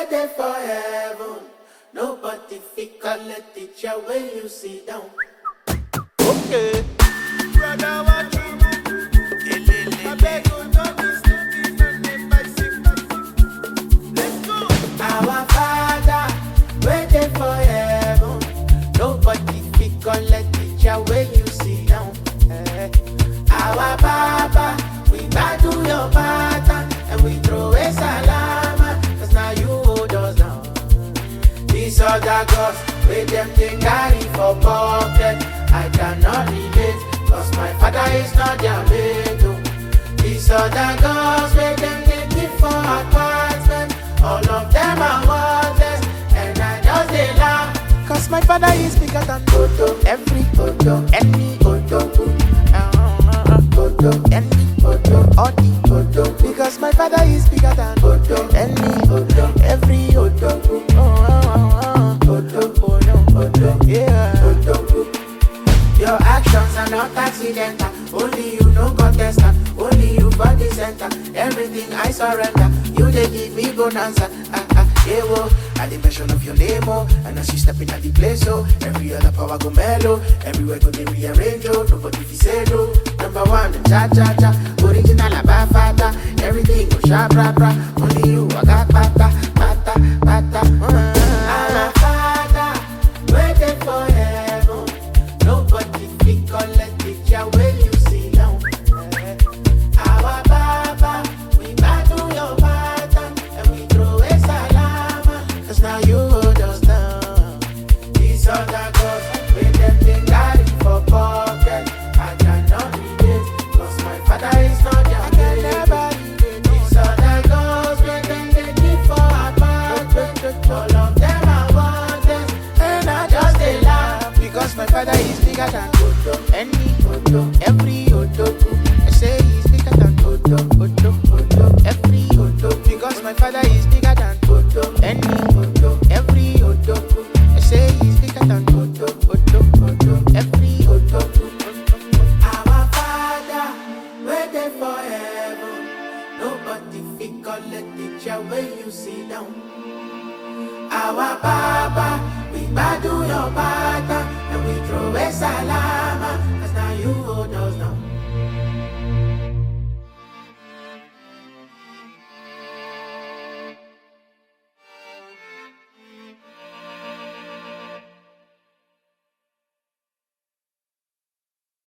waiting for heaven. Nobody fit collect the chair when you sit down. Okay. Brother, what you I beg you, don't be sleeping on the bicycle. Let's go. Our Father, waiting for heaven. Nobody fit collect the chair when you sit down. Our Baba, we battle your pattern and we throw a salama. Cause now you hold us down. These other gods, with them they carry for pocket. I cannot relate, cause my father is not their mate. Oh. These other gods, with them they keep for apartment. All of them are worthless, and I just they laugh. Cause my father is bigger than Odo. Every Odo, any Odo. Odo, any Odo, all the Odo. Because my father is bigger than Odo. Any Odo, every Odo. Odo, Odo, yeah. Odo. Your actions are not accidental. Only you know contestant. Only you for the center. Everything I surrender. You they give me bonanza. Yeah, whoa. At the mention of your name, oh. And as you step in at the place, oh. Every other power go mellow. Everywhere go they rearrange, oh. Nobody fi say no. Number one, cha-cha-cha. Original abafata. Everything go sha-bra-bra. Only you, I got pata, pata, pata. Our Father, waiting for heaven. Nobody fit collect the chair when you sit down. Our Baba, we battle your pattern and we throw a salama. Cause now you hold us down. These other gods, with them they carry for pocket. I cannot relate, cause my father is not their mate. These other gods, with them they keep for apartment. All of them are worthless, and I just they laugh. Because my father is bigger than Odo. Any Odo, every Odo. I say he's bigger than Odo, Odo, Odo, every Odo. Because my father is bigger than Odo. Any Odo, every Odo. I say he's bigger than Odo, Odo, Odo, every Odo. Our Father, waiting for heaven. Nobody fit collect the chair when you sit down. Our Baba, we battle your pattern and we throw a salam.